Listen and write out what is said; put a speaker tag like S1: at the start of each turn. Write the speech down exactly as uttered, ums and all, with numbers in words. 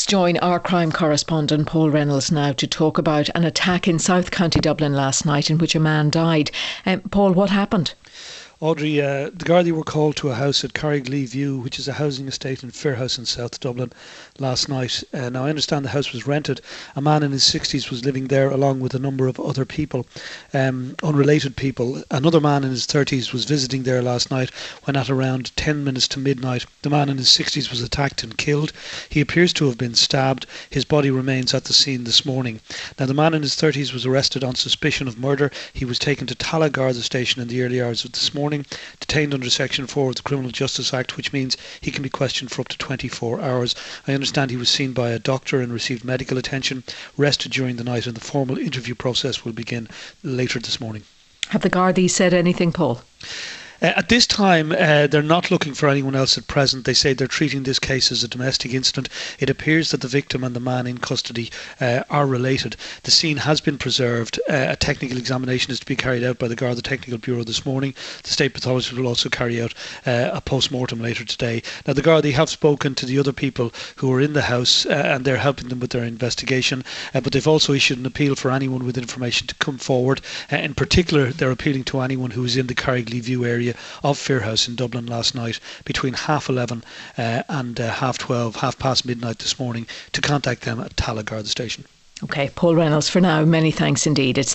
S1: join our crime correspondent Paul Reynolds now to talk about an attack in South County Dublin last night in which a man died. Um, Paul, what happened?
S2: Audrey, uh, the Gardaí were called to a house at Carrigley View, which is a housing estate in Fairhouse in South Dublin, last night. Uh, now, I understand the house was rented. A man in his sixties was living there along with a number of other people, um, unrelated people. Another man in his thirties was visiting there last night when at around ten minutes to midnight, the man in his sixties was attacked and killed. He appears to have been stabbed. His body remains at the scene this morning. Now, the man in his thirties was arrested on suspicion of murder. He was taken to Tallaght Garda station in the early hours of this morning, detained under Section four of the Criminal Justice Act, which means he can be questioned for up to twenty-four hours. I understand he was seen by a doctor and received medical attention, rested during the night, and the formal interview process will begin later this morning.
S1: Have the Gardaí said anything, Paul?
S2: Uh, at this time, uh, they're not looking for anyone else at present. They say they're treating this case as a domestic incident. It appears that the victim and the man in custody uh, are related. The scene has been preserved. Uh, a technical examination is to be carried out by the Garda Technical Bureau this morning. The State Pathologist will also carry out uh, a post-mortem later today. Now, the Garda have spoken to the other people who are in the house uh, and they're helping them with their investigation, uh, but they've also issued an appeal for anyone with information to come forward. Uh, in particular, they're appealing to anyone who is in the Carrigley View area of Fairhouse in Dublin last night between half eleven uh, and uh, half twelve, half past midnight this morning, to contact them at Tallaght Garda station.
S1: OK, Paul Reynolds for now. Many thanks indeed. It's